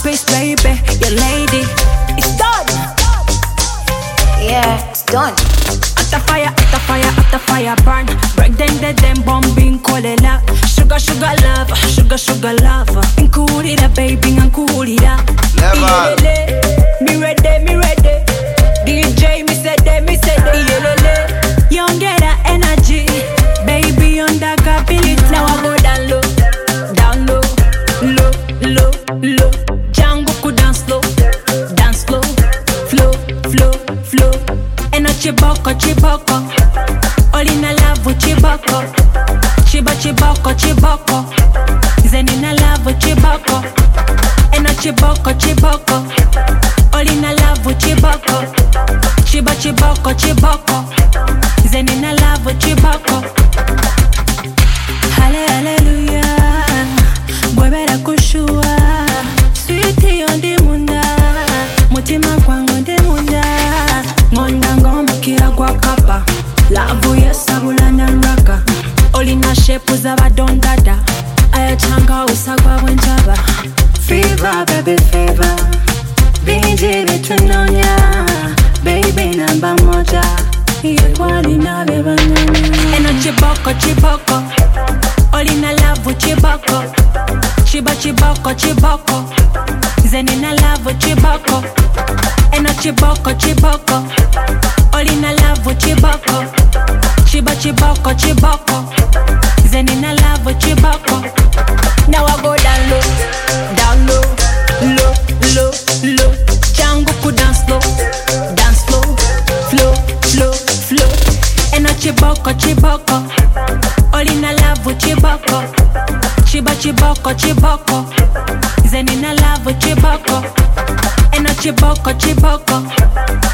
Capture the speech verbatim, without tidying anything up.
piece, baby, your lady. It's done. Yeah, it's done. At the fire, at the fire, at the fire burn. Break them, dead them, bombing, call it up. Sugar, sugar love, sugar, sugar love. Include it up, baby, include it up. Never. Me ready, me ready. D J, me said that, me said that. Young get that energy, baby, on that ability. Now I go down low, down low, low, low, low. Django could dance slow, dance slow, flow, flow, flow. Eno chiboko, chiboko, all in a love with chiboko. Chiba, chiboko, chiboko, zen in a love with chiboko. Eno chiboko, chiboko, all in a love with chiboko. Chiba, chiboko, chiboko, zen in a love with chiboko. Halle, hallelujah, bwebera kushua. Sweetie on the munda, mutima kwangu ndi munda. Ngonda ngomba kira kwa kapa, lavu yesabula na raka. Olina shepu zaba dondada, ayachanga usagwa wenjaba. Fever, baby, fever. Binji betunonya, baby namba moja. Yekwali na beba nyonya. Eno chiboko, chiboko, olina lavu chiboko. Chiba, chiboko, chiboko, zenina lavu chiboko. Eno chiboko, chiboko, olina lavu chiboko. Chiba, chiboko, chiboko, zenina lavu chiboko. Now I go down low, down low, low, low, low. Django could dance slow, dance slow, flow, flow, flow. Eno chiboko, chiboko, olina lavu chiboko. Chiba, chiboko, chiboko, zenina lavu chiboko. Eno chiboko, chiboko,